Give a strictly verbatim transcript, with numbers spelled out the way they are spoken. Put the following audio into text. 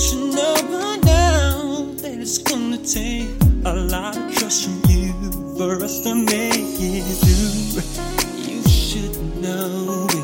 should know by now that it's gonna take a lot of trust from you for us to make it through. You should know it.